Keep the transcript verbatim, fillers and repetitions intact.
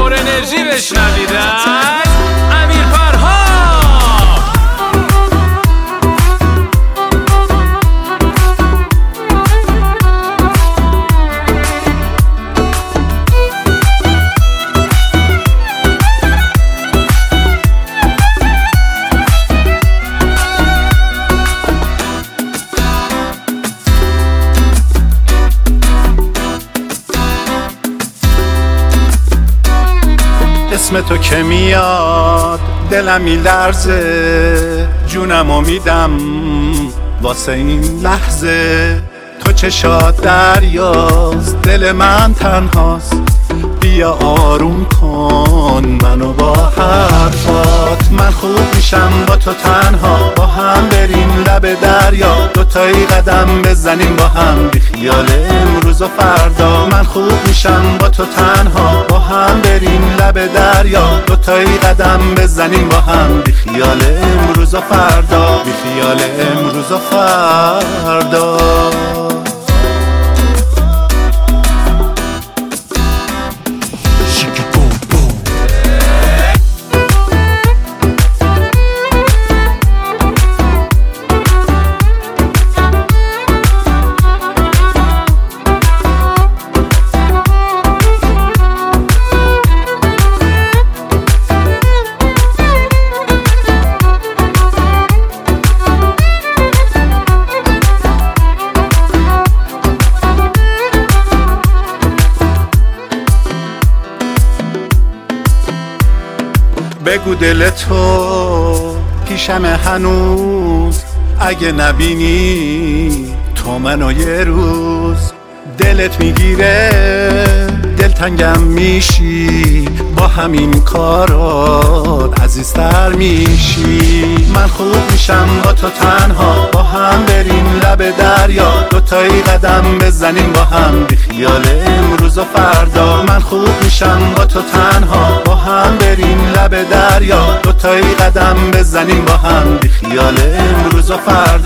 پر انرژی بشنوید از امیر فرهاد. اسم تو که میاد دلم میلرزه، جونمو میدم واسه این لحظه. تو چشات دریاست دل من تنهاست، بیا آروم کن منو با حرفات. من خوب میشم با تو تنها، با هم بریم لب دریا، دوتایی قدم بزنیم با هم، بی خیال امروز و فردا. من خوب میشم با تو تنها، با هم بریم لب دریا، دوتایی قدم بزنیم با هم، بی خیال امروز و فردا، بی خیال امروز و فردا. بگو دل تو پیشم هنوز، اگه نبینی تو منو یه روز. دلت میگیره دلتنگم میشی، با همین کارات عزیزتر میشی. من خوب میشم با تو تنها، با هم بریم لب دریا، دوتایی قدم بزنیم با هم، بی خیال امروز و فردا. من خوب میشم با تو تنها، با هم بریم لب دریا، دوتایی قدم بزنیم با هم، بی خیال امروز و فردا.